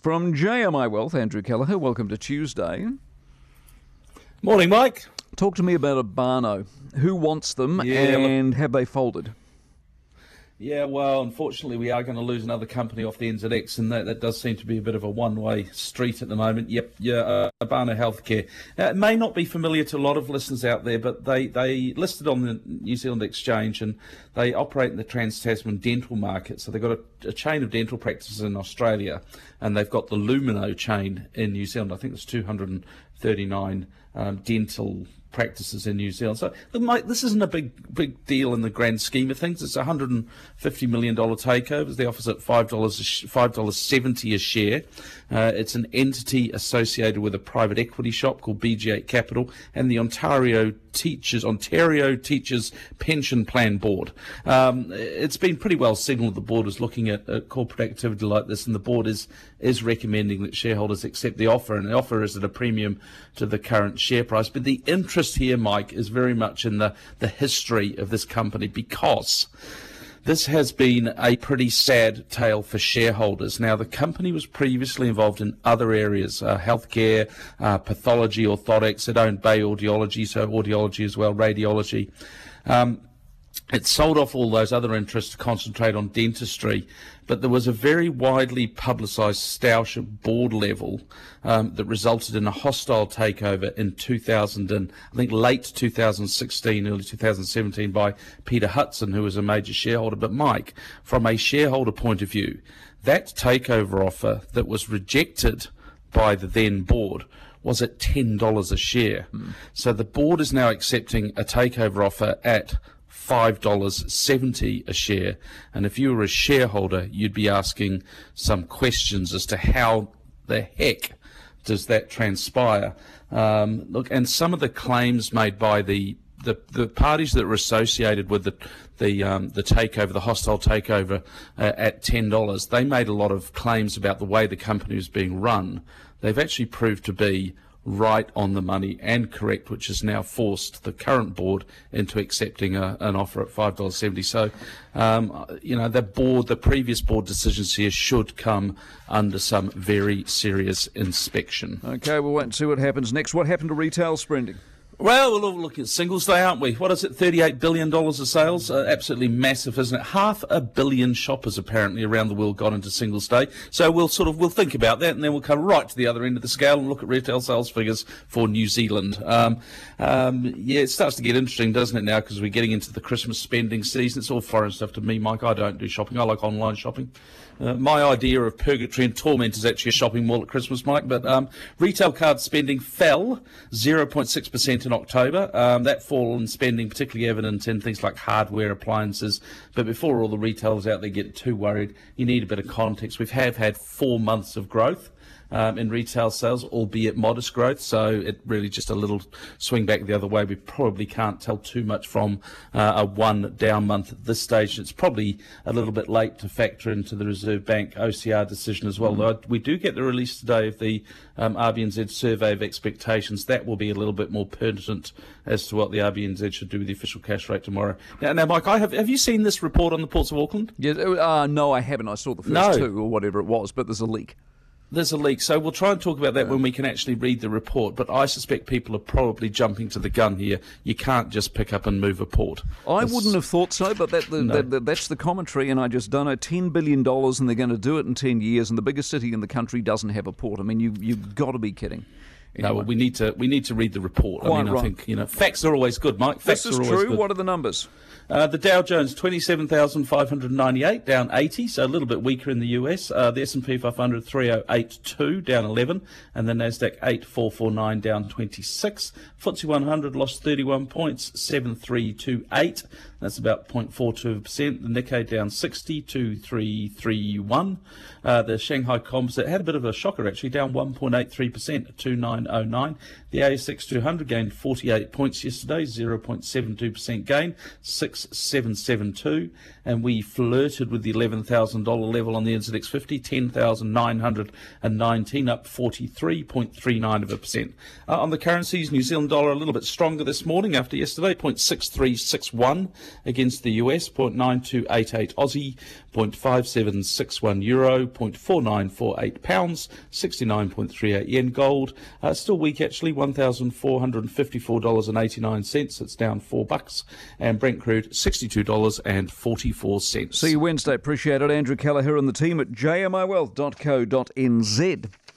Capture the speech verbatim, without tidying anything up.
From J M I Wealth, Andrew Kelleher, welcome to Tuesday. Morning, Mike. Talk to me about Abano. Who wants them, Yeah, and look, have they folded? yeah, well, unfortunately, we are going to lose another company off the N Z X, and that, that does seem to be a bit of a one-way street at the moment. Yep, yeah, uh, Abano Healthcare. Uh, it may not be familiar to a lot of listeners out there, but they, they listed on the New Zealand Exchange, and they operate in the Trans-Tasman dental market. So they've got a, a chain of dental practices in Australia, and they've got the Lumino chain in New Zealand. I think there's two hundred thirty-nine um, dental practices in New Zealand. So Mike, this isn't a big big deal in the grand scheme of things. It's a one hundred fifty million dollars takeover. The offer's at five dollars five dollars seventy a share. Uh, it's an entity associated with a private equity shop called B G eight Capital and the Ontario Teachers Ontario Teachers Pension Plan Board. Um, it's been pretty well signalled the board is looking at, at corporate activity like this, and the board is is recommending that shareholders accept the offer, and the offer is at a premium to the current share price. But the interest here, Mike, is very much in the, the history of this company, because this has been a pretty sad tale for shareholders. Now, the company was previously involved in other areas, uh, healthcare, uh, pathology, orthotics. It owned Bay Audiology, so audiology as well, radiology. Um, It sold off all those other interests to concentrate on dentistry, but there was a very widely publicised stoush at board level um, that resulted in a hostile takeover in two thousand, and I think late two thousand sixteen, early two thousand seventeen, by Peter Hudson, who was a major shareholder. But Mike, from a shareholder point of view, that takeover offer that was rejected by the then board was at ten dollars a share. Mm. So the board is now accepting a takeover offer at five dollars seventy a share, and if you were a shareholder, you'd be asking some questions as to how the heck does that transpire. Um, look, and some of the claims made by the the, the parties that were associated with the the um, the takeover, the hostile takeover uh, at ten dollars, they made a lot of claims about the way the company was being run. They've actually proved to be right on the money and correct, which has now forced the current board into accepting a, an offer at five dollars seventy. So, um, you know, the board, the previous board decisions here should come under some very serious inspection. Okay, we'll wait and see what happens next. What happened to retail spending? Well, we'll look at Singles Day, aren't we? What is it, thirty-eight billion dollars of sales? Uh, absolutely massive, isn't it? Half a billion shoppers apparently around the world got into Singles Day. So we'll sort of, we'll think about that, and then we'll come right to the other end of the scale and look at retail sales figures for New Zealand. Um, um, yeah, it starts to get interesting, doesn't it, now, because we're getting into the Christmas spending season. It's all foreign stuff to me, Mike. I don't do shopping. I like online shopping. Uh, my idea of purgatory and torment is actually a shopping mall at Christmas, Mike. But um, retail card spending fell zero point six percent in October. Um, that fall in spending particularly evident in things like hardware, appliances. But before all the retailers out there get too worried, you need a bit of context. We have had four months of growth Um, in retail sales, albeit modest growth, so it really just a little swing back the other way. We probably can't tell too much from uh, a one down month at this stage. It's probably a little bit late to factor into the Reserve Bank O C R decision as well. Mm-hmm. Though we do get the release today of the um, R B N Z survey of expectations. That will be a little bit more pertinent as to what the R B N Z should do with the official cash rate tomorrow. Now, now Mike, I have have you seen this report on the Ports of Auckland? Yeah, uh, no, I haven't. I saw the first no. two or whatever it was, but there's a leak. There's a leak, so we'll try and talk about that when we can actually read the report, but I suspect people are probably jumping to the gun here. You can't just pick up and move a port. I it's, wouldn't have thought so, but that, the, no. that, that, that's the commentary, and I just don't know. ten billion dollars, and they're going to do it in ten years, and the biggest city in the country doesn't have a port. I mean, you, you've got to be kidding. Anyway. No, well, we need to we need to read the report. Quite I mean, right. I think, you know, facts are always good, Mike. Facts this is are always true. good. What are the numbers? Uh, the Dow Jones, twenty-seven thousand five hundred ninety-eight, down eighty, so a little bit weaker in the U S. Uh, the S and P five hundred, three thousand eighty-two, down eleven, and the Nasdaq eight thousand four hundred forty-nine, down twenty-six. F T S E one hundred lost thirty-one points, seven thousand three hundred twenty-eight. That's about zero point four two percent. The Nikkei down sixty, two thousand three hundred thirty-one. Uh, the Shanghai Composite had a bit of a shocker, actually, down one point eight three percent at two thousand nine hundred nine. The A S X two hundred gained forty-eight points yesterday, zero point seven two percent gain, six thousand seven hundred seventy-two. And we flirted with the eleven thousand dollars level on the N Z X fifty, ten thousand nine hundred nineteen, up forty-three point three nine percent. Uh, on the currencies, New Zealand dollar a little bit stronger this morning after yesterday, zero point six three six one. against the U S, zero point nine two eight eight Aussie, zero point five seven six one euro, zero point four nine four eight pounds, sixty-nine point three eight yen. Gold, uh, still weak actually, one thousand four hundred fifty-four dollars and eighty-nine cents. It's down four bucks. And Brent crude, sixty-two dollars and forty-four cents. See you Wednesday. Appreciate it. Andrew Kelleher and the team at j m i wealth dot co dot n z.